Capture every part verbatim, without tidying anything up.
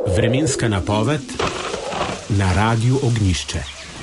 Vremenska napoved na Radiu Ognjišče.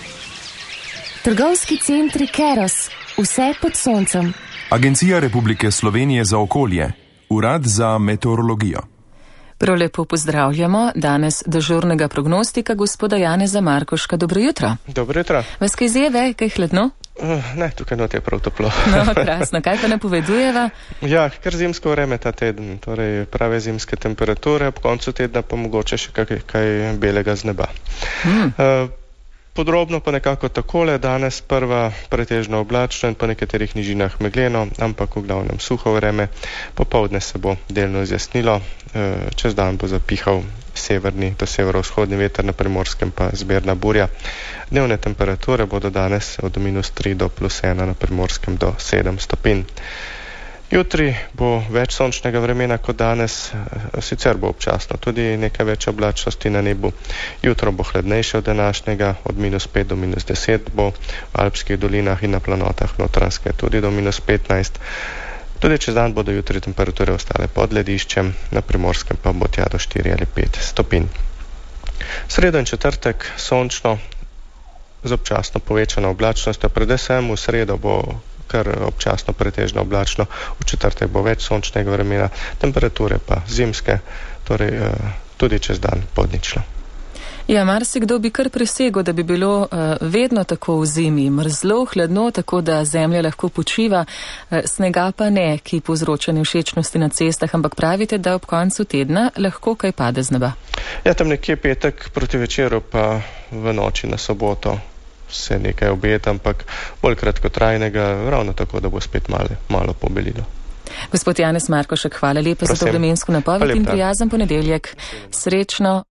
Trgovski centri Keros, vse pod soncem. Agencija Republike Slovenije za okolje, Urad za meteorologijo. Prav lepo pozdravljamo danes dežurnega prognostika gospoda Janeza Markoška. Dobro jutro. Dobro jutro. Vas kaj zjeve, kaj hladno? Uh, ne, tukaj not je prav toplo. No, krasno. Kaj pa napovedujeva? Ja, kar zimsko vreme ta teden, torej prave zimske temperature, ob koncu tedna pa mogoče še kaj, kaj belega z neba. Hmm. Uh, Podrobno pa nekako takole, danes prva pretežno oblačno in po nekaterih nižinah megleno, ampak v glavnem suho vreme. Popoldne se bo delno izjasnilo, čez dan bo zapihal severni do severovzhodni veter, na Primorskem pa zmerna burja. Dnevne temperature bodo danes od minus tri do plus ena, na Primorskem do sedem stopinj. Jutri bo več sončnega vremena kot danes, sicer bo občasno tudi nekaj več oblačnosti na nebu. Jutro bo hladnejše od današnjega, od minus pet do minus deset bo v alpskih dolinah in na planotah Notranjske tudi do minus petnajst. Tudi čez dan bodo jutri temperature ostale pod lediščem, na Primorskem pa bo tja do štiri ali pet stopinj. Sredo in četrtek sončno z občasno povečano oblačnostjo, predvsem v sredo bo kar občasno pretežno oblačno, v četrtek bo več sončnega vremena, temperature pa zimske, torej tudi čez dan pod ničlo. Ja, marsikdo bi kar presegel, da bi bilo uh, vedno tako v zimi, mrzlo, hladno, tako da zemlja lahko počiva, uh, snega pa ne, ki povzroča nevšečnosti na cestah, ampak pravite, da ob koncu tedna lahko kaj pade z neba. Ja, tam nekje petek proti večeru pa v noči na soboto se nekaj obeta, ampak bolj kratkotrajnega, ravno tako, da bo spet malo, malo pobelilo. Gospod Janez Markošek, hvala lepa Prosim. za to vremensko napoved in prijazen ponedeljek. Srečno.